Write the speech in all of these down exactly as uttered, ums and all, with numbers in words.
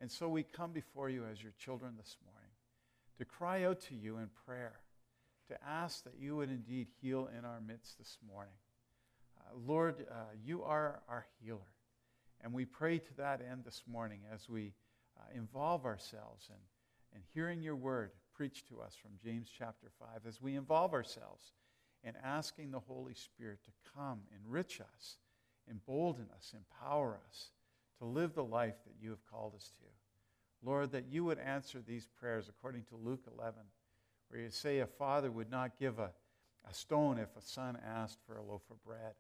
And so we come before you as your children this morning to cry out to you in prayer, to ask that you would indeed heal in our midst this morning. Uh, Lord, uh, you are our healer. And we pray to that end this morning as we uh, involve ourselves in, in hearing your word preached to us from James chapter five, as we involve ourselves in asking the Holy Spirit to come, enrich us, embolden us, empower us to live the life that you have called us to. Lord, that you would answer these prayers according to Luke eleven, where you say a father would not give a, a stone if a son asked for a loaf of bread,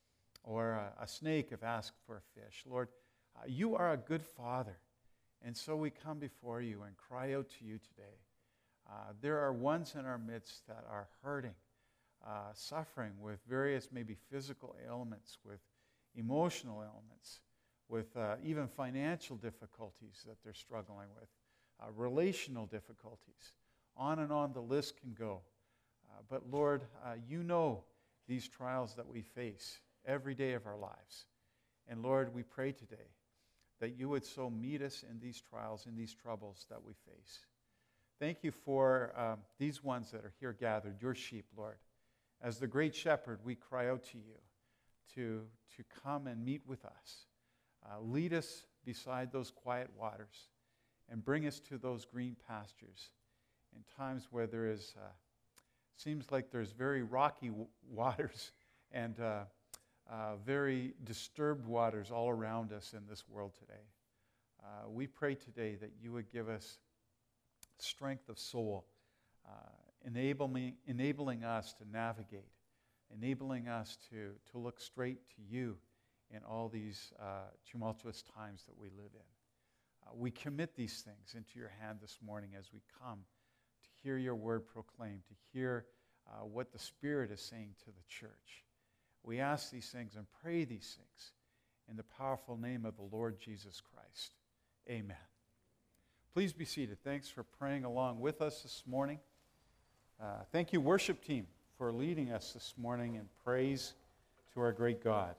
or a, a snake if asked for a fish. Lord, uh, you are a good father, and so we come before you and cry out to you today. Uh, there are ones in our midst that are hurting, uh, suffering with various maybe physical ailments, with emotional ailments, with uh, even financial difficulties that they're struggling with, uh, relational difficulties. On and on the list can go. Uh, but Lord, uh, you know these trials that we face every day of our lives. And Lord, we pray today that you would so meet us in these trials, in these troubles that we face. Thank you for um, these ones that are here gathered, your sheep, Lord. As the great shepherd, we cry out to you to, to come and meet with us. Uh, lead us beside those quiet waters and bring us to those green pastures in times where there is, uh, seems like there's very rocky w- waters and uh, uh, very disturbed waters all around us in this world today. Uh, we pray today that you would give us strength of soul, uh, enabling, enabling us to navigate, enabling us to, to look straight to you in all these uh, tumultuous times that we live in. Uh, we commit these things into your hand this morning as we come to hear your word proclaimed, to hear uh, what the Spirit is saying to the church. We ask these things and pray these things in the powerful name of the Lord Jesus Christ. Amen. Please be seated. Thanks for praying along with us this morning. Uh, thank you, worship team, for leading us this morning in praise to our great God.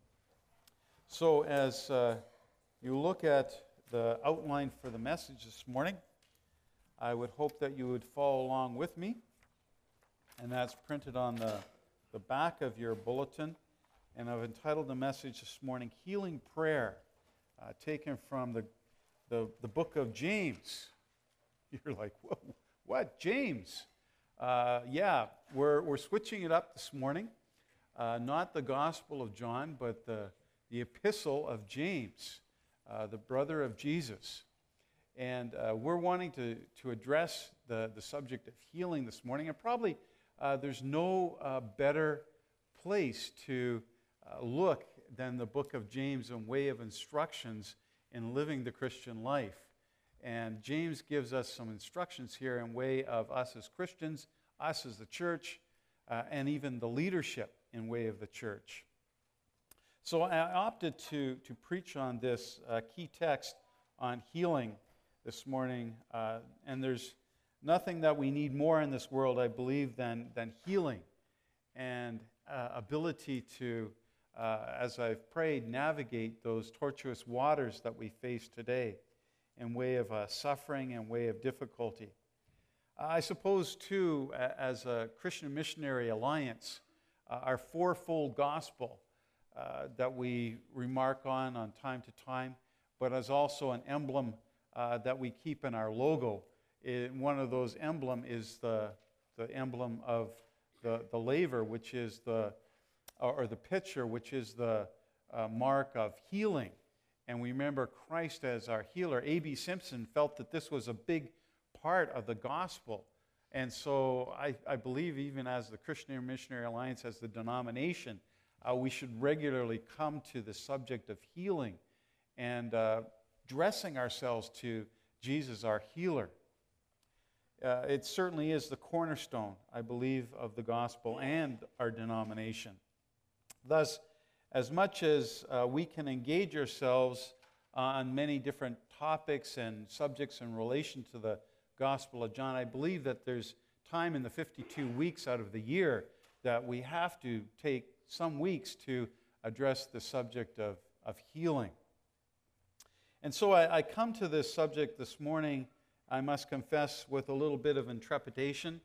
So as uh, you look at the outline for the message this morning, I would hope that you would follow along with me. And that's printed on the, the back of your bulletin. And I've entitled the message this morning, Healing Prayer, uh, taken from the, the, the book of James. You're like, whoa, what, James? Uh, yeah, we're, we're switching it up this morning. Uh, not the Gospel of John, but the the epistle of James, uh, the brother of Jesus. And uh, we're wanting to, to address the, the subject of healing this morning. And probably uh, there's no uh, better place to uh, look than the book of James in way of instructions in living the Christian life. And James gives us some instructions here in way of us as Christians, us as the church, uh, and even the leadership in way of the church. So I opted to, to preach on this uh, key text on healing this morning. Uh, and there's nothing that we need more in this world, I believe, than, than healing and uh, ability to, uh, as I've prayed, navigate those tortuous waters that we face today in way of uh, suffering and way of difficulty. I suppose, too, as a Christian Missionary Alliance, uh, our fourfold gospel Uh, that we remark on on time to time, but as also an emblem uh, that we keep in our logo. It, one of those emblem is the, the emblem of the, the laver, which is the, or the pitcher, which is the uh, mark of healing. And we remember Christ as our healer. A B Simpson felt that this was a big part of the gospel. And so I, I believe even as the Christian Missionary Alliance, as the denomination, Uh, we should regularly come to the subject of healing and uh, dressing ourselves to Jesus, our healer. Uh, it certainly is the cornerstone, I believe, of the gospel and our denomination. Thus, as much as uh, we can engage ourselves on many different topics and subjects in relation to the Gospel of John, I believe that there's time in the fifty-two weeks out of the year that we have to take some weeks to address the subject of, of healing. And so I, I come to this subject this morning, I must confess, with a little bit of intrepidation,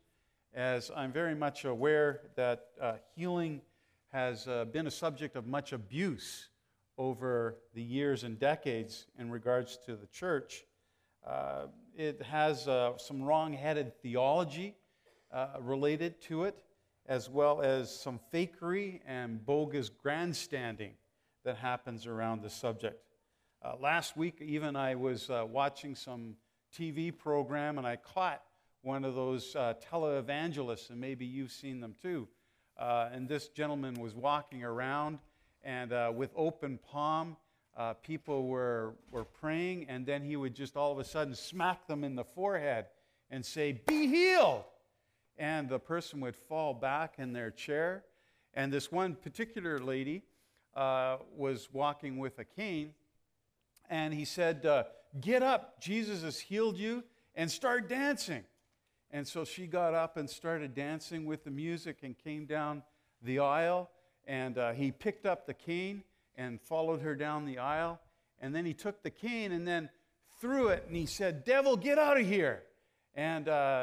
as I'm very much aware that uh, healing has uh, been a subject of much abuse over the years and decades in regards to the church. Uh, it has uh, some wrong-headed theology uh, related to it, as well as some fakery and bogus grandstanding that happens around the subject. Uh, last week, even, I was uh, watching some T V program, and I caught one of those uh, televangelists, and maybe you've seen them too. Uh, and this gentleman was walking around, and uh, with open palm, uh, people were, were praying, and then he would just all of a sudden smack them in the forehead and say, "Be healed!" And the person would fall back in their chair. And this one particular lady uh, was walking with a cane, and he said, uh, "Get up, Jesus has healed you, and start dancing." And so she got up and started dancing with the music and came down the aisle, and uh, he picked up the cane and followed her down the aisle, and then he took the cane and then threw it, and he said, "Devil, get out of here." And, uh,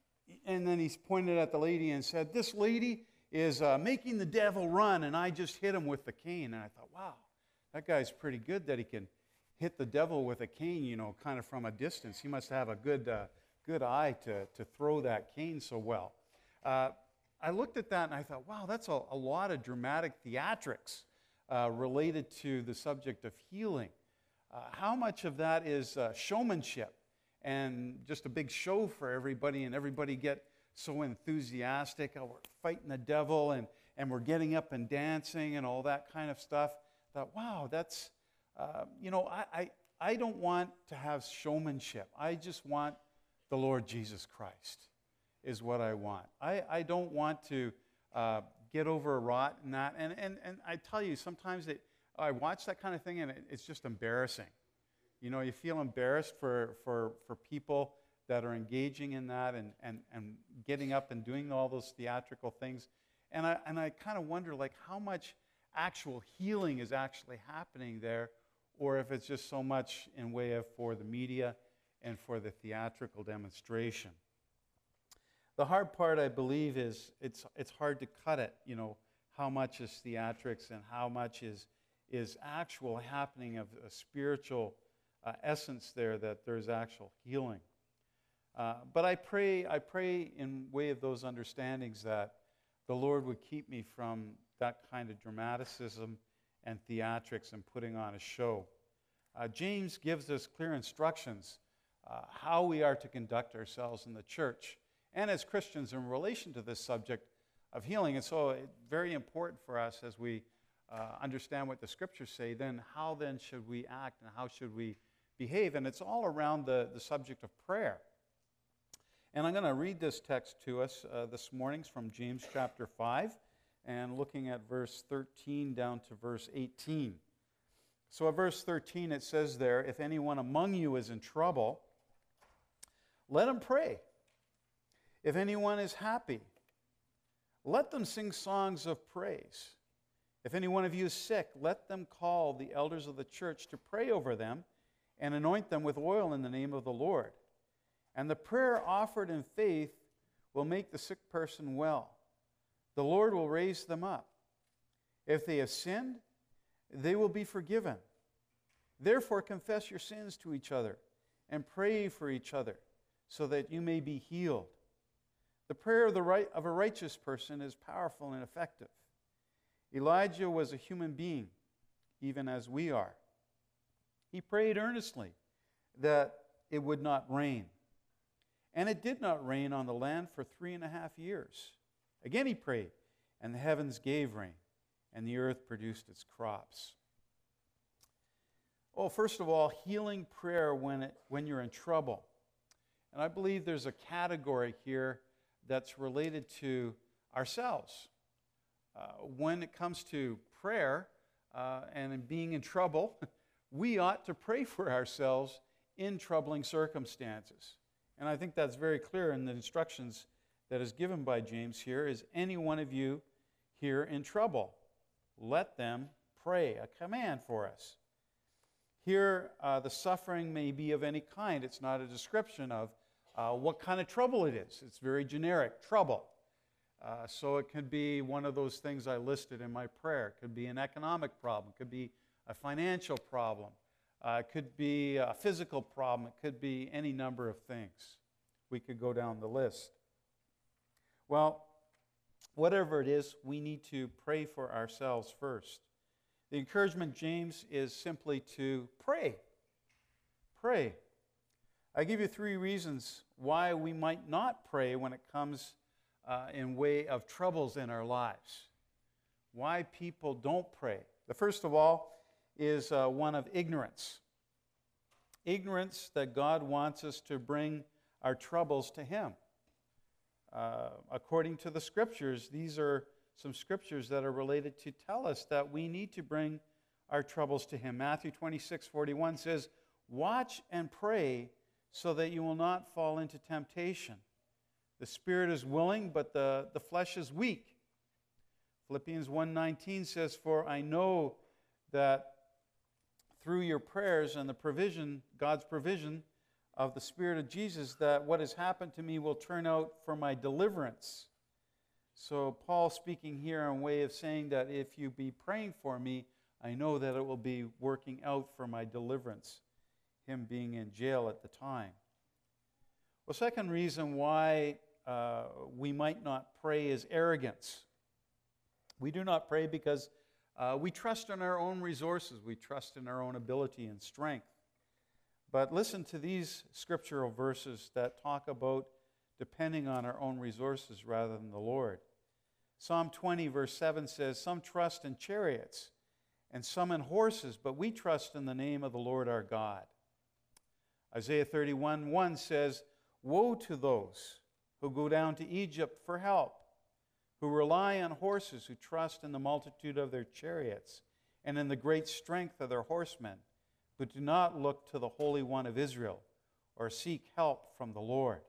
and then he pointed at the lady and said, "This lady is uh, making the devil run, and I just hit him with the cane." And I thought, wow, that guy's pretty good that he can hit the devil with a cane, you know, kind of from a distance. He must have a good, uh, good eye to, to throw that cane so well. Uh, I looked at that and I thought, wow, that's a, a lot of dramatic theatrics uh, related to the subject of healing. Uh, how much of that is uh, showmanship and just a big show for everybody, and everybody get so enthusiastic, oh, we're fighting the devil, and, and we're getting up and dancing and all that kind of stuff. I thought, wow, that's... Uh, you know, I, I, I don't want to have showmanship. I just want the Lord Jesus Christ is what I want. I, I don't want to uh, get overwrought in that. And, and, and I tell you, sometimes it, I watch that kind of thing and it, it's just embarrassing. You know, you feel embarrassed for, for, for people that are engaging in that and, and, and getting up and doing all those theatrical things. And I, and I kind of wonder, like, how much actual healing is actually happening there, or if it's just so much in way of for the media and for the theatrical demonstration. The hard part, I believe, is it's it's hard to cut it, you know, how much is theatrics and how much is, is actual happening of a spiritual uh, essence there, that there's actual healing. Uh, but I pray, I pray in way of those understandings that the Lord would keep me from that kind of dramaticism and theatrics and putting on a show. Uh, James gives us clear instructions uh, how we are to conduct ourselves in the church and as Christians in relation to this subject of healing. And so it's very important for us as we uh, understand what the Scriptures say, then how then should we act and how should we behave? And it's all around the, the subject of prayer. And I'm going to read this text to us uh, this morning from James chapter five, and looking at verse thirteen down to verse eighteen. So at verse thirteen it says there, "If anyone among you is in trouble, let him pray. If anyone is happy, let them sing songs of praise. If any one of you is sick, let them call the elders of the church to pray over them and anoint them with oil in the name of the Lord. And the prayer offered in faith will make the sick person well. The Lord will raise them up. If they have sinned, they will be forgiven. Therefore, confess your sins to each other and pray for each other so that you may be healed. The prayer of, the right, of a righteous person is powerful and effective. Elijah was a human being, even as we are. He prayed earnestly that it would not rain. And it did not rain on the land for three and a half years. Again he prayed, and the heavens gave rain, and the earth produced its crops." Oh, first of all, healing prayer when, it, when you're in trouble. And I believe there's a category here that's related to ourselves. Uh, when it comes to prayer uh, and in being in trouble, we ought to pray for ourselves in troubling circumstances. And I think that's very clear in the instructions that is given by James here. Is any one of you here in trouble? Let them pray. A command for us. Here, uh, the suffering may be of any kind. It's not a description of uh, what kind of trouble it is. It's very generic, trouble. Uh, so it could be one of those things I listed in my prayer. It could be an economic problem. It could be a financial problem. Uh, it could be a physical problem. It could be any number of things. We could go down the list. Well, whatever it is, we need to pray for ourselves first. The encouragement, James, is simply to pray. Pray. I give you three reasons why we might not pray when it comes uh, in way of troubles in our lives. Why people don't pray. The first of all is uh, one of ignorance. Ignorance that God wants us to bring our troubles to Him. Uh, according to the Scriptures, these are some Scriptures that are related to tell us that we need to bring our troubles to Him. Matthew twenty-six forty-one says, "Watch and pray so that you will not fall into temptation. The spirit is willing, but the, the flesh is weak." Philippians one nineteen says, "For I know that through your prayers and the provision, God's provision of the Spirit of Jesus, that what has happened to me will turn out for my deliverance." So Paul speaking here in a way of saying that if you be praying for me, I know that it will be working out for my deliverance, him being in jail at the time. Well, second reason why uh, we might not pray is arrogance. We do not pray because uh, we trust in our own resources. We trust in our own ability and strength. But listen to these scriptural verses that talk about depending on our own resources rather than the Lord. Psalm twenty, verse seven says, "Some trust in chariots and some in horses, but we trust in the name of the Lord our God." Isaiah thirty-one one says, "Woe to those who go down to Egypt for help, who rely on horses, who trust in the multitude of their chariots and in the great strength of their horsemen, but do not look to the Holy One of Israel or seek help from the Lord."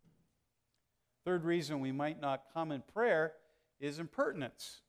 Third reason we might not come in prayer is impertinence.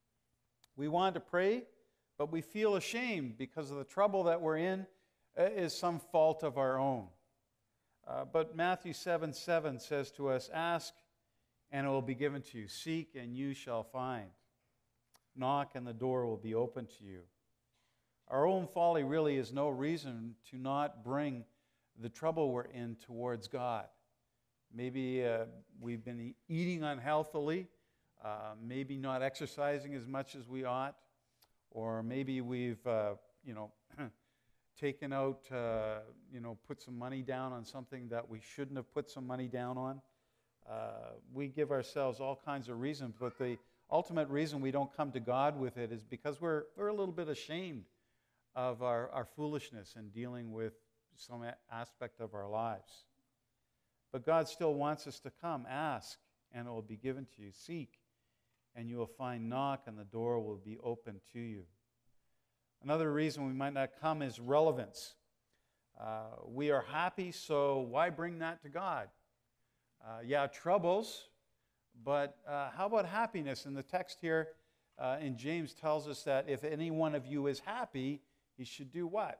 We want to pray, but we feel ashamed because of the trouble that we're in is some fault of our own. Uh, but Matthew seven seven says to us, "Ask, and it will be given to you. Seek, and you shall find. Knock, and the door will be open to you." Our own folly really is no reason to not bring the trouble we're in towards God. Maybe uh, we've been eating unhealthily, uh, maybe not exercising as much as we ought, or maybe we've, uh, you know, taken out, uh, you know, put some money down on something that we shouldn't have put some money down on. Uh, we give ourselves all kinds of reasons, but the ultimate reason we don't come to God with it is because we're, we're a little bit ashamed of our, our foolishness in dealing with some aspect of our lives. But God still wants us to come. Ask, and it will be given to you. Seek, and you will find. Knock, and the door will be open to you. Another reason we might not come is relevance. Uh, we are happy, so why bring that to God? Uh, yeah, troubles, but uh, how about happiness? And the text here uh, in James tells us that if any one of you is happy, he should do what?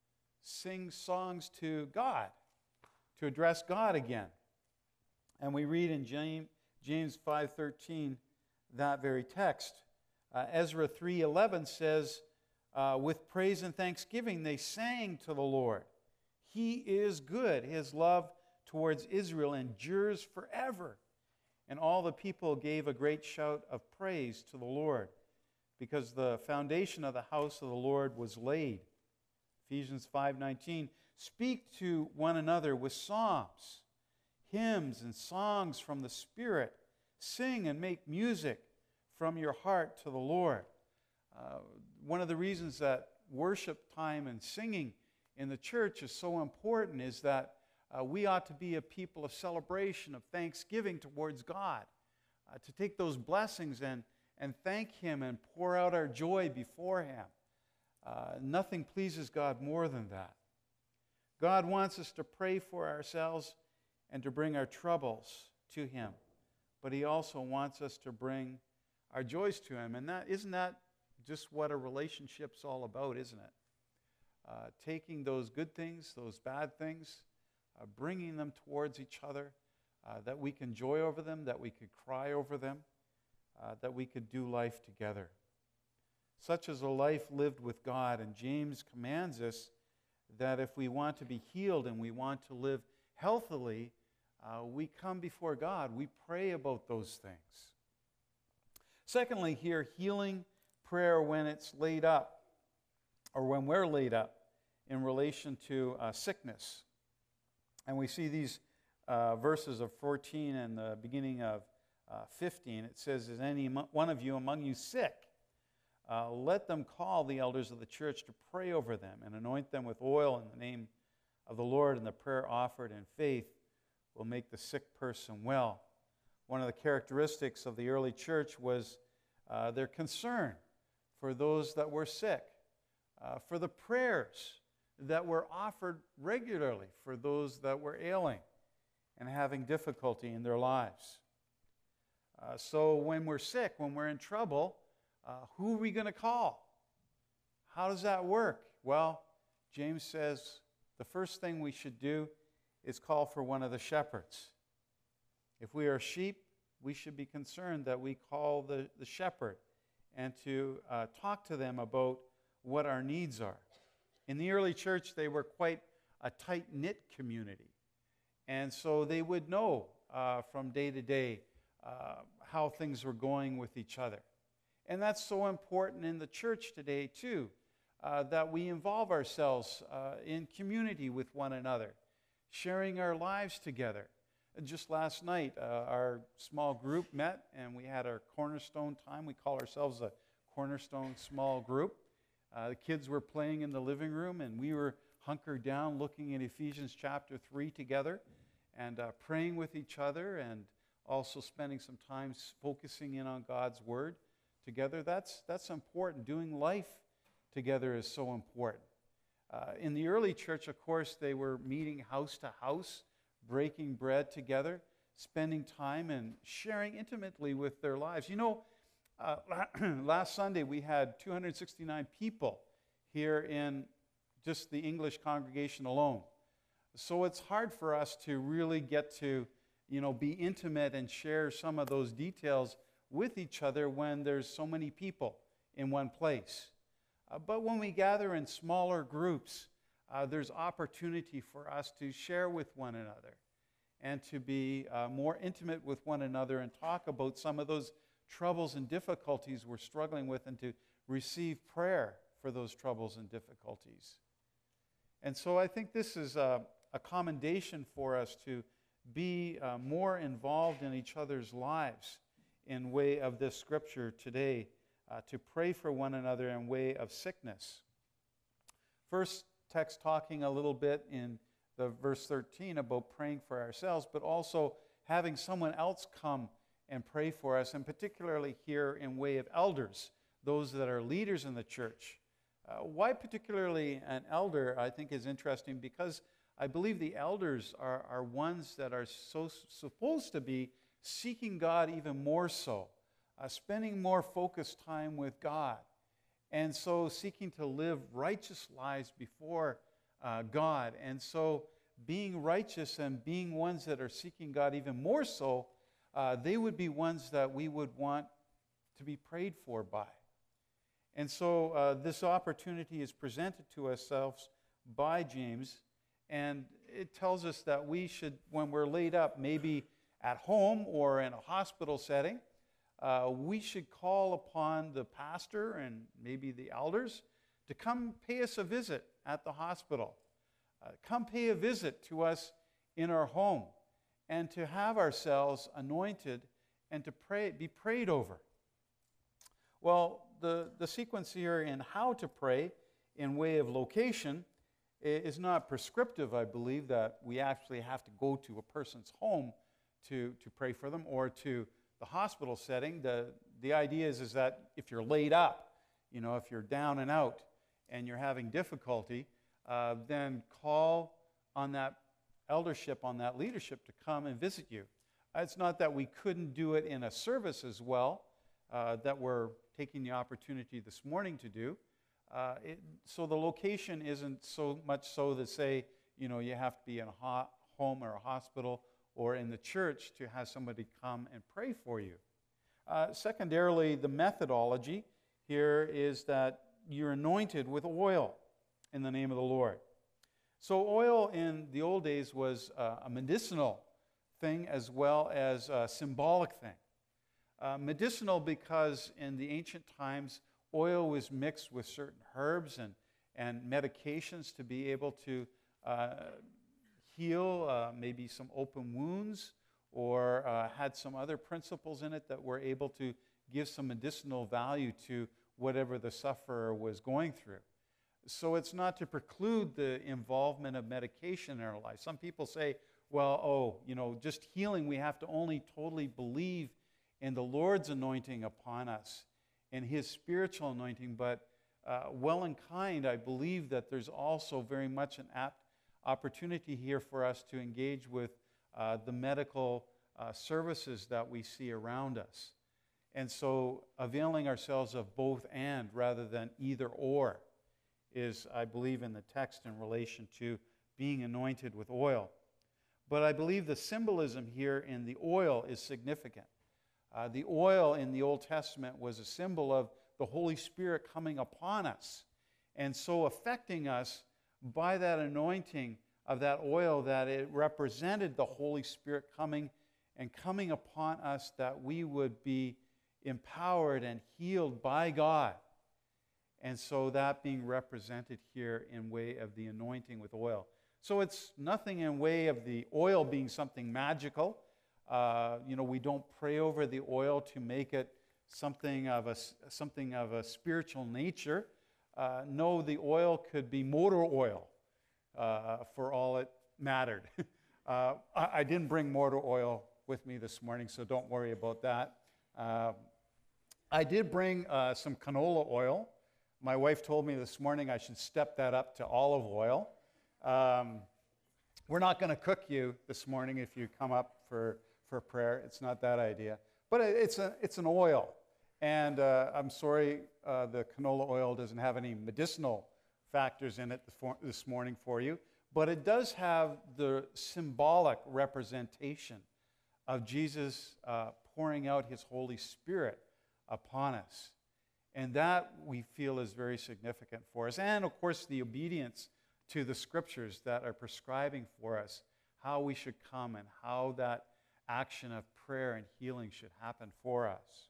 Sing songs to God, to address God again. And we read in James, James five thirteen that very text. Uh, Ezra three eleven says, uh, "With praise and thanksgiving they sang to the Lord. He is good. His love towards Israel endures forever." And all the people gave a great shout of praise to the Lord, because the foundation of the house of the Lord was laid. Ephesians five nineteen, "Speak to one another with psalms, hymns, and songs from the Spirit. Sing and make music from your heart to the Lord." Uh, one of the reasons that worship time and singing in the church is so important is that uh, we ought to be a people of celebration, of thanksgiving towards God, uh, to take those blessings and, and thank Him and pour out our joy before Him. Uh, nothing pleases God more than that. God wants us to pray for ourselves and to bring our troubles to Him, but He also wants us to bring our joys to Him. And that isn't that just what a relationship's all about, isn't it? uh, taking those good things, those bad things, uh, bringing them towards each other, uh, that we can joy over them, that we could cry over them, uh, that we could do life together. Such is a life lived with God, and James commands us that if we want to be healed and we want to live healthily, uh, we come before God. We pray about those things. Secondly, here, healing prayer when it's laid up, or when we're laid up in relation to uh, sickness. And we see these uh, verses of fourteen and the beginning of uh, fifteen. It says, "Is any one of you among you sick? Uh, let them call the elders of the church to pray over them and anoint them with oil in the name of the Lord, and the prayer offered in faith will make the sick person well." One of the characteristics of the early church was uh, their concern for those that were sick, uh, for the prayers that were offered regularly for those that were ailing and having difficulty in their lives. Uh, so when we're sick, when we're in trouble, Uh, who are we going to call? How does that work? Well, James says the first thing we should do is call for one of the shepherds. If we are sheep, we should be concerned that we call the, the shepherd and to uh, talk to them about what our needs are. In the early church, they were quite a tight-knit community. And so they would know uh, from day to day uh, how things were going with each other. And that's so important in the church today, too, uh, that we involve ourselves uh, in community with one another, sharing our lives together. And just last night, uh, our small group met, and we had our Cornerstone time. We call ourselves a Cornerstone small group. Uh, the kids were playing in the living room, and we were hunkered down looking at Ephesians chapter three together and uh, praying with each other, and also spending some time focusing in on God's Word together. That's, that's important. Doing life together is so important. Uh, in the early church, of course, they were meeting house to house, breaking bread together, spending time and sharing intimately with their lives. You know, uh, last Sunday we had two hundred sixty-nine people here in just the English congregation alone. So it's hard for us to really get to, you know, be intimate and share some of those details with each other when there's so many people in one place. Uh, but when we gather in smaller groups, uh, there's opportunity for us to share with one another and to be uh, more intimate with one another and talk about some of those troubles and difficulties we're struggling with, and to receive prayer for those troubles and difficulties. And so I think this is a, a commendation for us to be uh, more involved in each other's lives in way of this scripture today, uh, to pray for one another in way of sickness. First text talking a little bit in the verse thirteen about praying for ourselves, but also having someone else come and pray for us, and particularly here in way of elders, those that are leaders in the church. Uh, why particularly an elder, I think, is interesting, because I believe the elders are, are ones that are so supposed to be seeking God even more so, uh, spending more focused time with God, and so seeking to live righteous lives before uh, God. And so being righteous and being ones that are seeking God even more so, uh, they would be ones that we would want to be prayed for by. And so uh, this opportunity is presented to ourselves by James, and it tells us that we should, when we're laid up, maybe at home or in a hospital setting, uh, we should call upon the pastor and maybe the elders to come pay us a visit at the hospital. Uh, come pay a visit to us in our home, and to have ourselves anointed and to pray, be prayed over. Well, the, the sequence here in how to pray in way of location is not prescriptive, I believe, that we actually have to go to a person's home to, to pray for them, or to the hospital setting. The, the idea is, is that if you're laid up, you know, if you're down and out and you're having difficulty, uh, then call on that eldership, on that leadership to come and visit you. It's not that we couldn't do it in a service as well, uh, that we're taking the opportunity this morning to do, Uh, it, so the location isn't so much so to say, you know, you have to be in a ho- home or a hospital or in the church to have somebody come and pray for you. Uh, secondarily, the methodology here is that you're anointed with oil in the name of the Lord. So oil in the old days was uh, a medicinal thing as well as a symbolic thing. Uh, medicinal because in the ancient times, oil was mixed with certain herbs and, and medications to be able to uh, heal uh, maybe some open wounds, or uh, had some other principles in it that were able to give some medicinal value to whatever the sufferer was going through. So it's not to preclude the involvement of medication in our life. Some people say, well, oh, you know, just healing, we have to only totally believe in the Lord's anointing upon us and His spiritual anointing. But uh, well and kind, I believe that there's also very much an apt opportunity here for us to engage with uh, the medical uh, services that we see around us. And so availing ourselves of both and rather than either or is, I believe, in the text in relation to being anointed with oil. But I believe the symbolism here in the oil is significant. Uh, the oil in the Old Testament was a symbol of the Holy Spirit coming upon us, and so affecting us by that anointing of that oil, that it represented the Holy Spirit coming and coming upon us, that we would be empowered and healed by God. And so that being represented here in way of the anointing with oil. So it's nothing in way of the oil being something magical. Uh, you know, we don't pray over the oil to make it something of a, something of a spiritual nature. Uh, no, the oil could be motor oil uh, for all it mattered. uh, I, I didn't bring motor oil with me this morning, so don't worry about that. Uh, I did bring uh, some canola oil. My wife told me this morning I should step that up to olive oil. Um, we're not going to cook you this morning if you come up for, for prayer. It's not that idea. But it's, a, it's an oil. And uh, I'm sorry uh, the canola oil doesn't have any medicinal factors in it this morning for you. But it does have the symbolic representation of Jesus uh, pouring out His Holy Spirit upon us. And that we feel is very significant for us. And of course the obedience to the scriptures that are prescribing for us how we should come and how that action of prayer and healing should happen for us.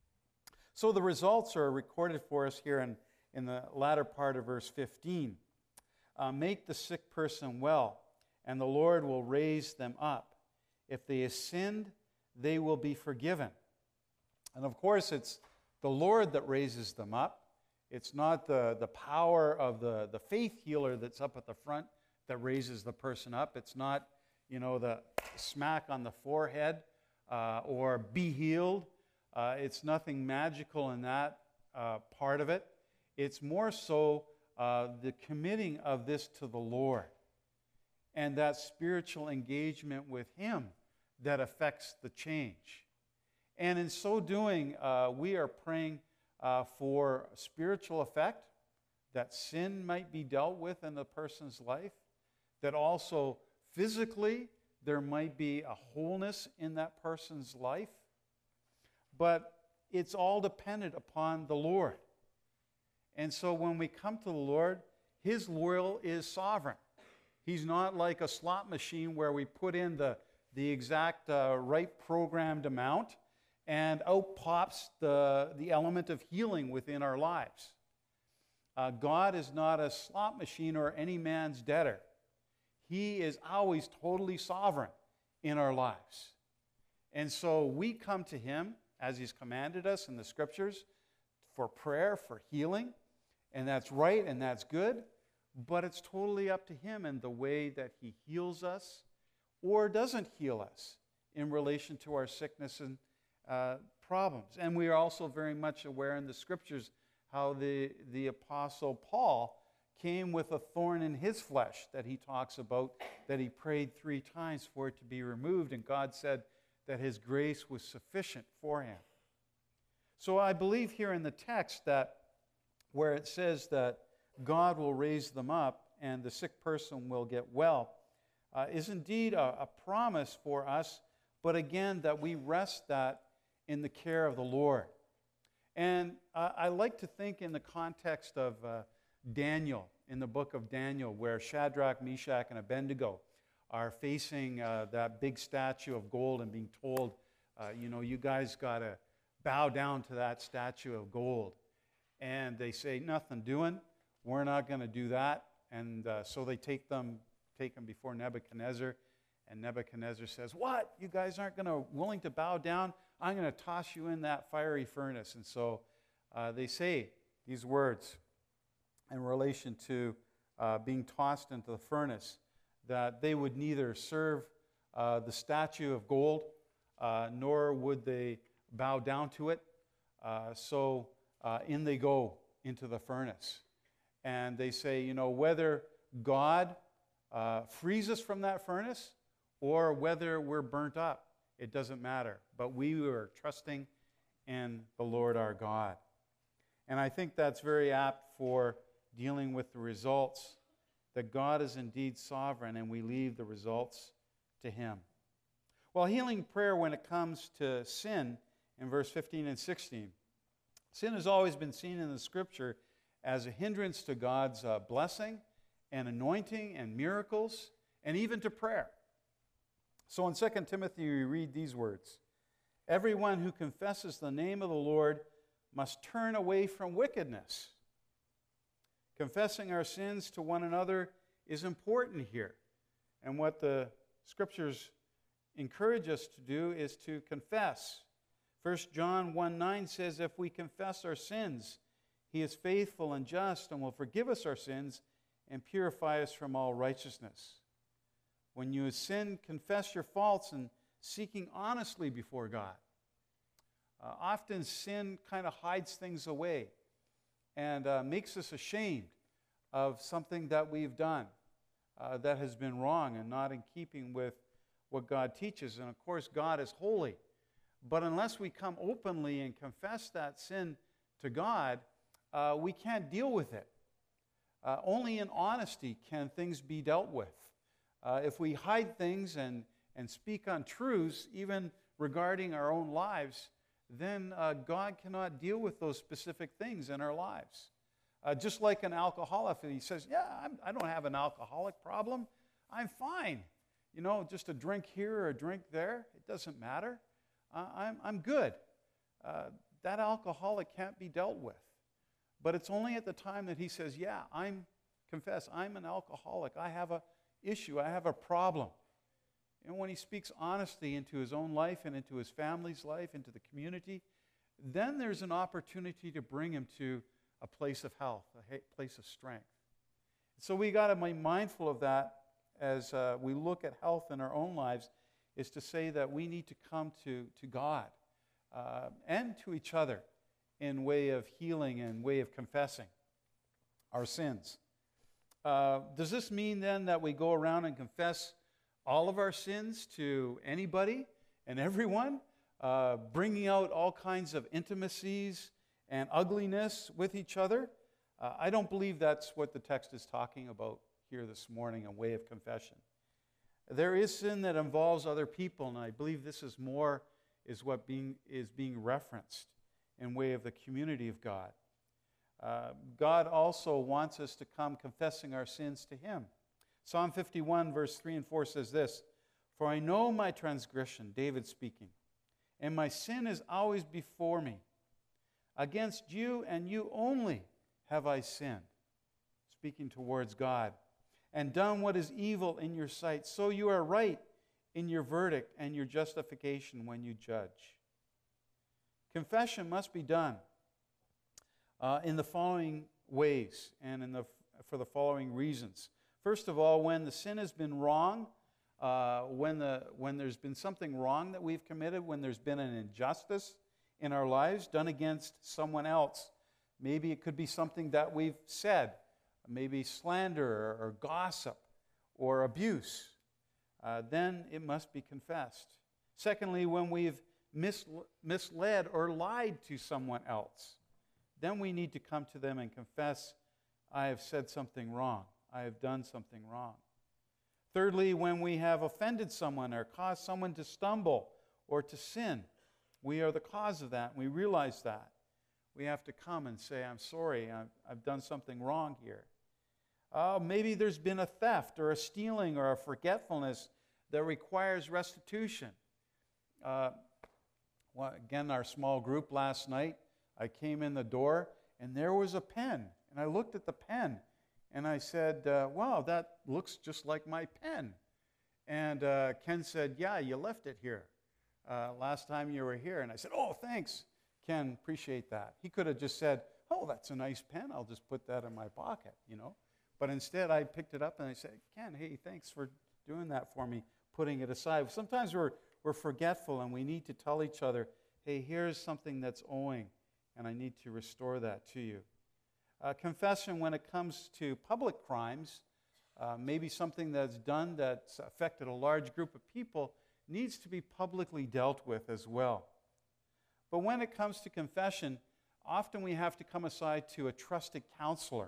So the results are recorded for us here in, in the latter part of verse fifteen. Uh, Make the sick person well, and the Lord will raise them up. If they have sinned, they will be forgiven. And of course, it's the Lord that raises them up. It's not the, the power of the, the faith healer that's up at the front that raises the person up. It's not, you know, the smack on the forehead uh, or be healed. Uh, it's nothing magical in that uh, part of it. It's more so uh, the committing of this to the Lord and that spiritual engagement with Him that affects the change. And in so doing, uh, we are praying uh, for spiritual effect, that sin might be dealt with in the person's life, that also physically there might be a wholeness in that person's life. But it's all dependent upon the Lord. And so when we come to the Lord, His will is sovereign. He's not like a slot machine where we put in the, the exact uh, right programmed amount, and out pops the, the element of healing within our lives. Uh, God is not a slot machine or any man's debtor. He is always totally sovereign in our lives. And so we come to Him, as He's commanded us in the Scriptures, for prayer, for healing, and that's right and that's good, but it's totally up to Him in the way that He heals us or doesn't heal us in relation to our sickness and Uh, problems. And we are also very much aware in the Scriptures how the, the Apostle Paul came with a thorn in his flesh that he talks about, that he prayed three times for it to be removed, and God said that His grace was sufficient for him. So I believe here in the text that where it says that God will raise them up and the sick person will get well, uh, is indeed a, a promise for us, but again, that we rest that in the care of the Lord. And uh, I like to think in the context of uh, Daniel, in the book of Daniel, where Shadrach, Meshach, and Abednego are facing uh, that big statue of gold and being told, uh, you know, you guys got to bow down to that statue of gold. And they say, nothing doing. We're not going to do that. And uh, so they take them, take them before Nebuchadnezzar. And Nebuchadnezzar says, what? You guys aren't going to willing to bow down? I'm going to toss you in that fiery furnace. And so uh, they say these words in relation to uh, being tossed into the furnace, that they would neither serve uh, the statue of gold, uh, nor would they bow down to it. Uh, so uh, in they go into the furnace. And they say, you know, whether God uh, frees us from that furnace or whether we're burnt up, it doesn't matter. But we are trusting in the Lord our God. And I think that's very apt for dealing with the results, that God is indeed sovereign and we leave the results to Him. Well, healing prayer when it comes to sin, in verse fifteen and sixteen, sin has always been seen in the Scripture as a hindrance to God's uh, blessing and anointing and miracles, and even to prayer. So in Second Timothy, we read these words, everyone who confesses the name of the Lord must turn away from wickedness. Confessing our sins to one another is important here. And what the Scriptures encourage us to do is to confess. First John one nine says, if we confess our sins, He is faithful and just and will forgive us our sins and purify us from all righteousness. When you sin, confess your faults and seeking honestly before God. Uh, often sin kind of hides things away and uh, makes us ashamed of something that we've done uh, that has been wrong and not in keeping with what God teaches. And of course, God is holy. But unless we come openly and confess that sin to God, uh, we can't deal with it. Uh, only in honesty can things be dealt with. Uh, if we hide things and, and speak untruths, even regarding our own lives, then uh, God cannot deal with those specific things in our lives. Uh, just like an alcoholic, he says, yeah, I'm, I don't have an alcoholic problem. I'm fine. You know, just a drink here or a drink there, it doesn't matter. Uh, I'm, I'm good. Uh, that alcoholic can't be dealt with. But it's only at the time that he says, yeah, I'm, confess, I'm an alcoholic. I have a issue. I have a problem. And when he speaks honesty into his own life and into his family's life, into the community, then there's an opportunity to bring him to a place of health, a place of strength. So we got to be mindful of that as uh, we look at health in our own lives, is to say that we need to come to, to God uh, and to each other in way of healing and way of confessing our sins. Uh, does this mean then that we go around and confess all of our sins to anybody and everyone, uh, bringing out all kinds of intimacies and ugliness with each other? Uh, I don't believe that's what the text is talking about here this morning, a way of confession. There is sin that involves other people, and I believe this is more is what being, is being referenced in way of the community of God. Uh, God also wants us to come confessing our sins to Him. Psalm fifty-one, verse three and four says this, for I know my transgression, David speaking, and my sin is always before me. Against you and you only have I sinned, speaking towards God, and done what is evil in your sight. So you are right in your verdict and your justification when you judge. Confession must be done uh, in the following ways and in the, for the following reasons. First of all, when the sin has been wrong, uh, when, the, when there's been something wrong that we've committed, when there's been an injustice in our lives done against someone else. Maybe it could be something that we've said, maybe slander or, or gossip or abuse. Uh, then it must be confessed. Secondly, when we've mis- misled or lied to someone else, then we need to come to them and confess, I have said something wrong. I have done something wrong. Thirdly, when we have offended someone or caused someone to stumble or to sin, we are the cause of that, and we realize that. We have to come and say, I'm sorry, I've, I've done something wrong here. Uh, maybe there's been a theft or a stealing or a forgetfulness that requires restitution. Uh, well, again, our small group last night, I came in the door, and there was a pen. And I looked at the pen, and I said, uh, wow, that looks just like my pen. And uh, Ken said, yeah, you left it here uh, last time you were here. And I said, oh, thanks, Ken, appreciate that. He could have just said, oh, that's a nice pen. I'll just put that in my pocket, you know. But instead, I picked it up, and I said, Ken, hey, thanks for doing that for me, putting it aside. Sometimes we're, we're forgetful, and we need to tell each other, hey, here's something that's owing, and I need to restore that to you. Uh, confession when it comes to public crimes, uh, maybe something that's done that's affected a large group of people, needs to be publicly dealt with as well. But when it comes to confession, often we have to come aside to a trusted counselor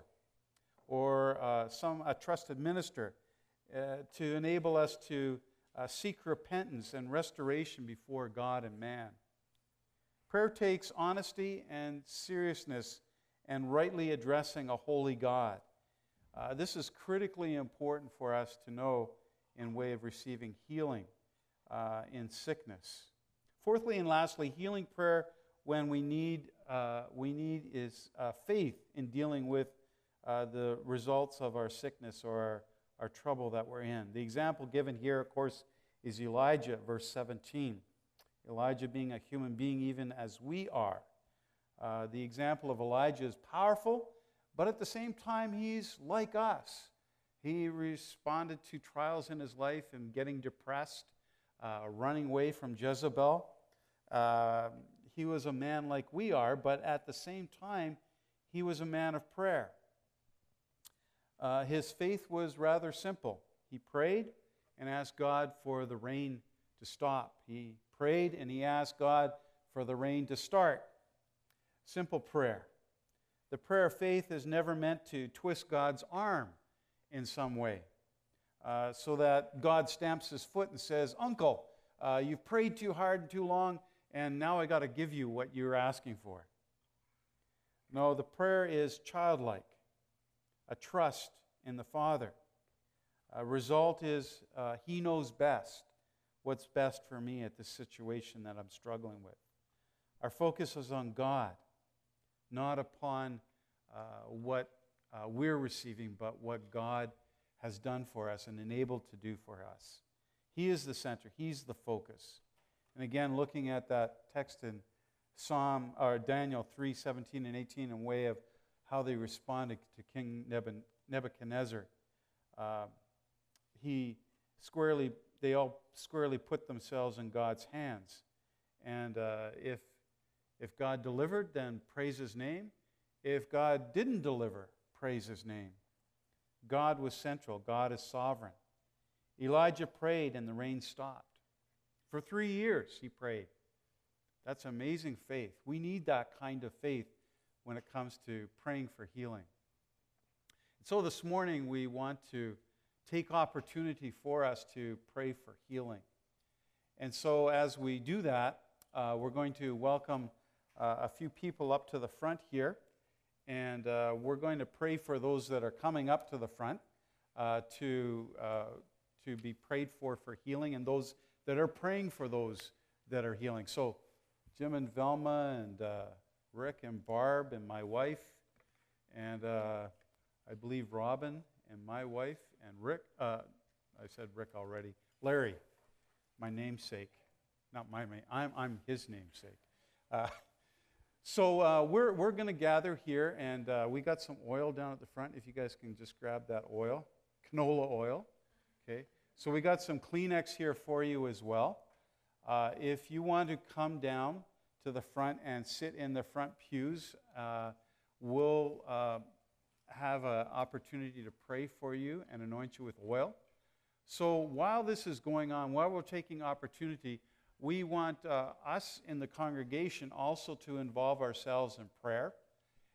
or uh, some a trusted minister uh, to enable us to uh, seek repentance and restoration before God and man. Prayer takes honesty and seriousness and rightly addressing a holy God. Uh, this is critically important for us to know in way of receiving healing uh, in sickness. Fourthly and lastly, healing prayer when we need uh, we need is uh, faith in dealing with uh, the results of our sickness or our, our trouble that we're in. The example given here, of course, is Elijah, verse seventeen. Elijah being a human being even as we are. Uh, the example of Elijah is powerful, but at the same time, he's like us. He responded to trials in his life and getting depressed, uh, running away from Jezebel. Uh, he was a man like we are, but at the same time, he was a man of prayer. Uh, his faith was rather simple. He prayed and asked God for the rain to stop. He prayed and he asked God for the rain to start. Simple prayer. The prayer of faith is never meant to twist God's arm in some way uh, so that God stamps his foot and says, Uncle, uh, you've prayed too hard and too long, and now I got to give you what you're asking for. No, the prayer is childlike, a trust in the Father. A result is uh, he knows best what's best for me at this situation that I'm struggling with. Our focus is on God, not upon uh, what uh, we're receiving, but what God has done for us and enabled to do for us. He is the center. He's the focus. And again, looking at that text in Psalm or Daniel three, seventeen and eighteen, in way of how they responded to King Nebuchadnezzar, uh, he squarely, they all squarely put themselves in God's hands. And uh, if If God delivered, then praise his name. If God didn't deliver, praise his name. God was central. God is sovereign. Elijah prayed and the rain stopped. For three years he prayed. That's amazing faith. We need that kind of faith when it comes to praying for healing. So this morning we want to take opportunity for us to pray for healing. And so as we do that, uh, we're going to welcome Uh, a few people up to the front here, and uh, we're going to pray for those that are coming up to the front uh, to, uh, to be prayed for for healing, and those that are praying for those that are healing. So Jim and Velma and uh, Rick and Barb and my wife, and uh, I believe Robin and my wife and Rick, uh, I said Rick already, Larry, my namesake, not my name, I'm, I'm his namesake. Uh, So uh, we're, we're going to gather here, and uh, we got some oil down at the front. If you guys can just grab that oil, canola oil. Okay. So we got some Kleenex here for you as well. Uh, if you want to come down to the front and sit in the front pews, uh, we'll uh, have an opportunity to pray for you and anoint you with oil. So while this is going on, while we're taking opportunity, we want uh, us in the congregation also to involve ourselves in prayer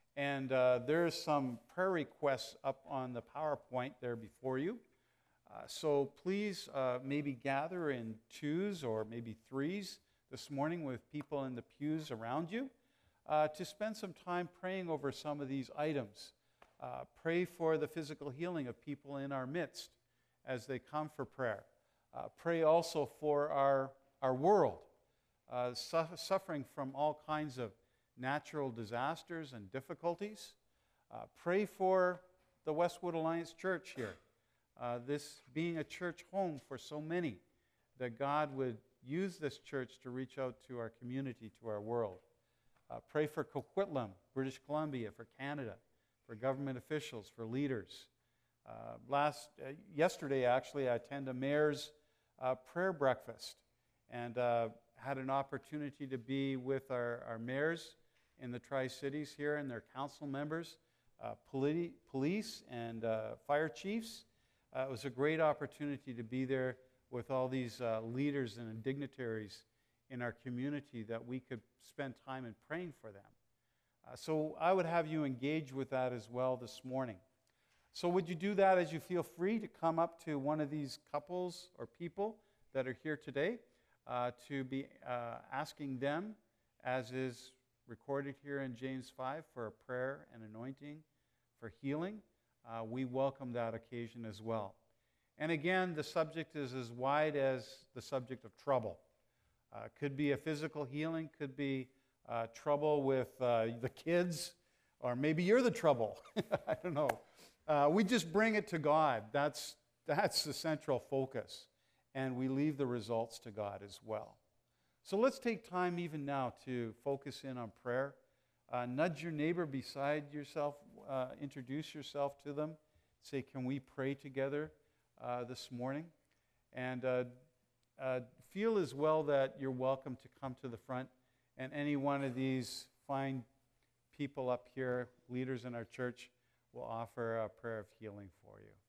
And uh, there's some prayer requests up on the PowerPoint there before you. Uh, so please uh, maybe gather in twos or maybe threes this morning with people in the pews around you uh, to spend some time praying over some of these items. Uh, pray for the physical healing of people in our midst as they come for prayer. Uh, pray also for our, our world, uh, su- suffering from all kinds of natural disasters and difficulties. Uh, pray for the Westwood Alliance Church here, uh, this being a church home for so many, that God would use this church to reach out to our community, to our world. Uh, pray for Coquitlam, British Columbia, for Canada, for government officials, for leaders. Uh, last, uh, yesterday, actually, I attended a mayor's uh, prayer breakfast and uh, had an opportunity to be with our, our mayors in the Tri-Cities here and their council members, uh, poli- police and uh, fire chiefs. Uh, it was a great opportunity to be there with all these uh, leaders and dignitaries in our community that we could spend time in praying for them. Uh, so I would have you engage with that as well this morning. So would you do that as you feel free to come up to one of these couples or people that are here today uh, to be uh, asking them, as is recorded here in James five, for a prayer and anointing for healing. Uh, we welcome that occasion as well. And again, the subject is as wide as the subject of trouble. Uh, could be a physical healing, could be uh, trouble with uh, the kids, or maybe you're the trouble. I don't know. Uh, we just bring it to God. That's, that's the central focus. And we leave the results to God as well. So let's take time even now to focus in on prayer. Uh, nudge your neighbor beside yourself. Uh, introduce yourself to them. Say, can we pray together uh, this morning? And uh, uh, feel as well that you're welcome to come to the front. And any one of these fine people up here, leaders in our church, will offer a prayer of healing for you.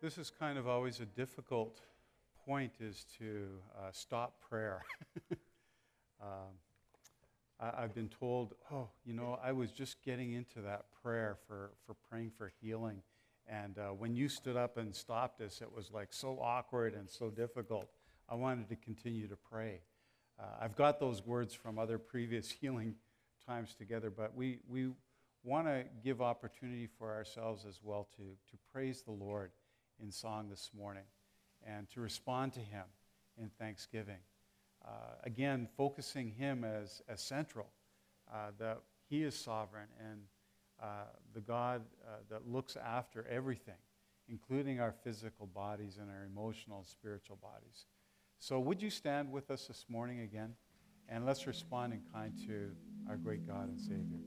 This is kind of always a difficult point, is to uh, stop prayer. um, I, I've been told, oh, you know, I was just getting into that prayer for, for praying for healing. And uh, when you stood up and stopped us, it was like so awkward and so difficult. I wanted to continue to pray. Uh, I've got those words from other previous healing times together, but we, we want to give opportunity for ourselves as well to, to praise the Lord in song this morning and to respond to him in thanksgiving. Uh, again, focusing him as, as central, uh, that he is sovereign and uh, the God uh, that looks after everything, including our physical bodies and our emotional and spiritual bodies. So would you stand with us this morning again, and let's respond in kind to our great God and Savior.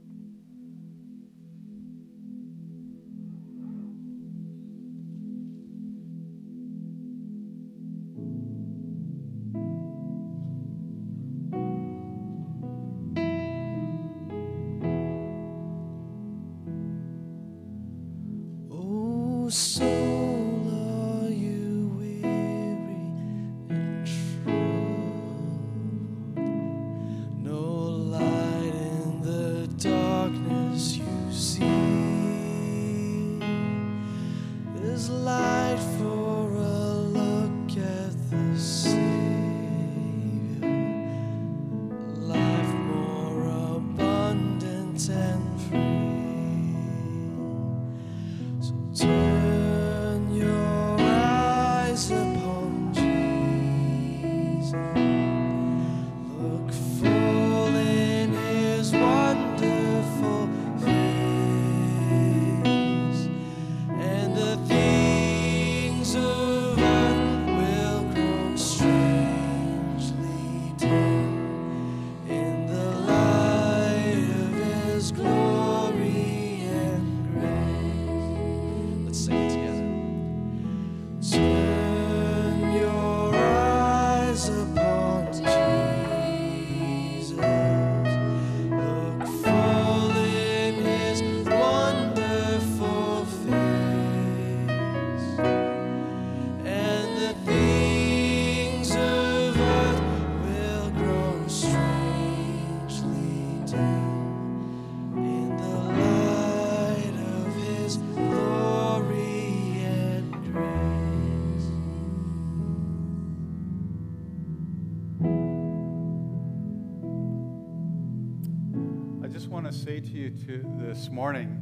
Say to you to this morning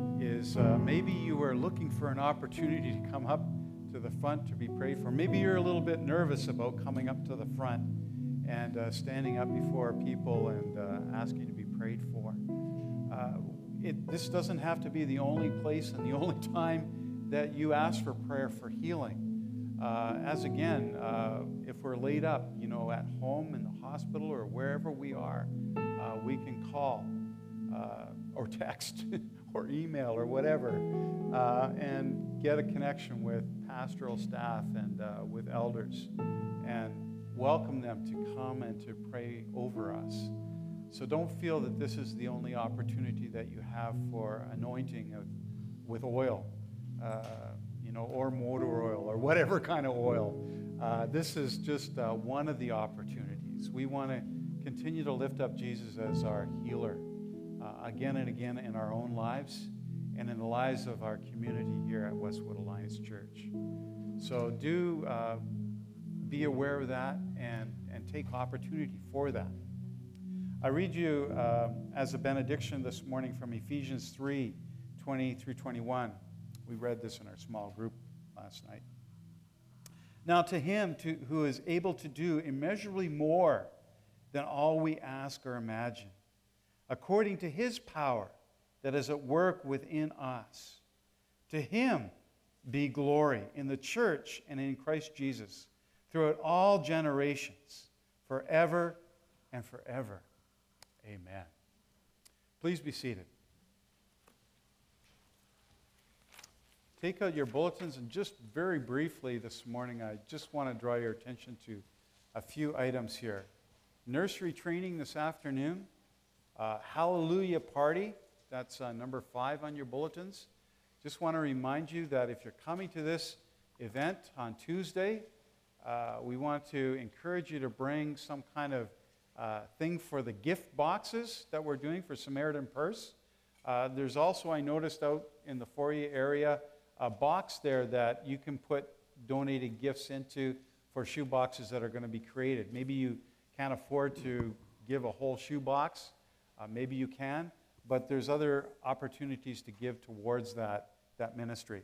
is uh, maybe you were looking for an opportunity to come up to the front to be prayed for. Maybe you're a little bit nervous about coming up to the front and uh, standing up before people and uh, asking to be prayed for. Uh, it, this doesn't have to be the only place and the only time that you ask for prayer for healing. Uh, as again, uh, if we're laid up, you know, at home, in the hospital, or wherever we are, uh, we can call. Uh, or text or email or whatever, uh, and get a connection with pastoral staff and uh, with elders and welcome them to come and to pray over us. So don't feel that this is the only opportunity that you have for anointing of, with oil, uh, you know, or motor oil or whatever kind of oil. Uh, this is just uh, one of the opportunities. We want to continue to lift up Jesus as our healer. Uh, again and again in our own lives and in the lives of our community here at Westwood Alliance Church. So do uh, be aware of that and, and take opportunity for that. I read you uh, as a benediction this morning from Ephesians three, twenty through twenty-one. We read this in our small group last night. Now to him to, who is able to do immeasurably more than all we ask or imagine, according to his power that is at work within us. To him be glory in the church and in Christ Jesus throughout all generations, forever and forever. Amen. Please be seated. Take out your bulletins, and just very briefly this morning, I just want to draw your attention to a few items here. Nursery training this afternoon. Uh, Hallelujah Party, that's uh, number five on your bulletins. Just want to remind you that if you're coming to this, event on Tuesday. Uh, we want to encourage you to bring some kind of uh, thing for the gift boxes that we're doing for Samaritan Purse. Uh, there's also, I noticed out in the foyer area, a box there that you can put donated gifts into for shoe boxes that are going to be created. Maybe you can't afford to give a whole shoe box. Uh, maybe you can, but there's other opportunities to give towards that, that ministry.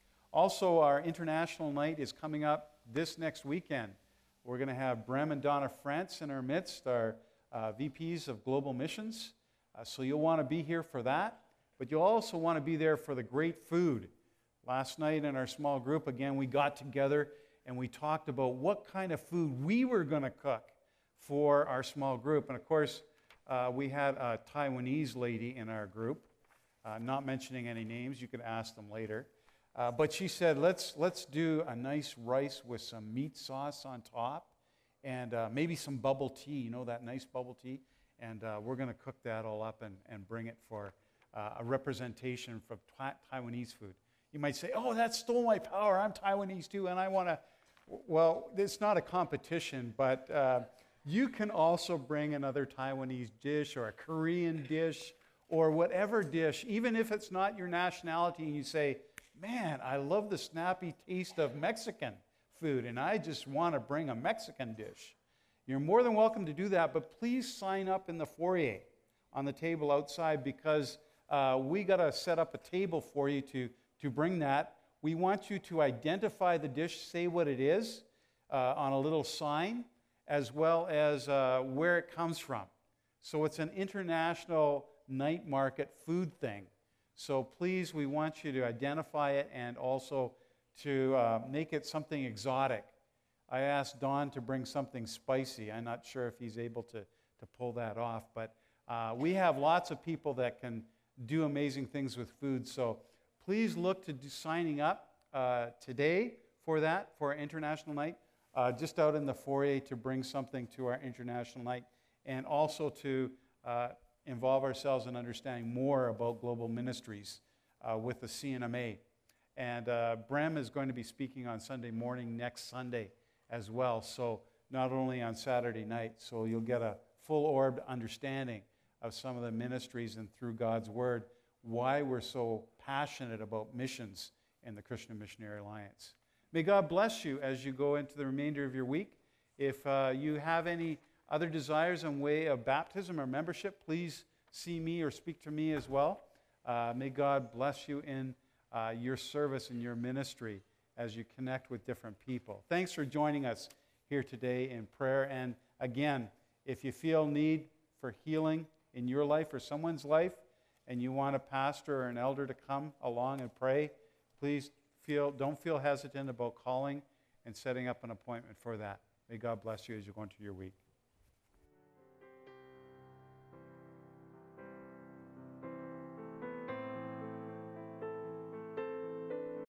Also, our international night is coming up this next weekend. We're going to have Brem and Donna France in our midst, our uh, V Ps of Global Missions. Uh, so you'll want to be here for that, but you'll also want to be there for the great food. Last night in our small group, again, we got together and we talked about what kind of food we were going to cook for our small group. And of course, uh, we had a Taiwanese lady in our group, uh, not mentioning any names. You could ask them later. Uh, but she said, let's, let's do a nice rice with some meat sauce on top and uh, maybe some bubble tea, you know, that nice bubble tea. And uh, we're going to cook that all up and, and bring it for uh, a representation from ta- Taiwanese food. You might say, oh, that stole my power. I'm Taiwanese too, and I want to. Well, it's not a competition, but uh, you can also bring another Taiwanese dish or a Korean dish or whatever dish, even if it's not your nationality, and you say, man, I love the snappy taste of Mexican food, and I just want to bring a Mexican dish. You're more than welcome to do that, but please sign up in the foyer on the table outside because uh, we got to set up a table for you to, to bring that. We want you to identify the dish, say what it is uh, on a little sign, as well as uh, where it comes from. So it's an international night market food thing. So please, we want you to identify it and also to uh, make it something exotic. I asked Don to bring something spicy. I'm not sure if he's able to, to pull that off, but uh, we have lots of people that can do amazing things with food. So please look to do signing up uh, today for that, for our International Night, uh, just out in the foyer to bring something to our International Night, and also to uh, involve ourselves in understanding more about global ministries uh, with the C N M A. And uh, Brem is going to be speaking on Sunday morning next Sunday as well, so not only on Saturday night, so you'll get a full-orbed understanding of some of the ministries and through God's Word, why we're so passionate about missions in the Christian Missionary Alliance. May God bless you as you go into the remainder of your week. If uh, you have any other desires in way of baptism or membership, please see me or speak to me as well. Uh, may God bless you in uh, your service and your ministry as you connect with different people. Thanks for joining us here today in prayer. And again, if you feel need for healing in your life or someone's life, and you want a pastor or an elder to come along and pray, please feel don't feel hesitant about calling and setting up an appointment for that. May God bless you as you go into your week.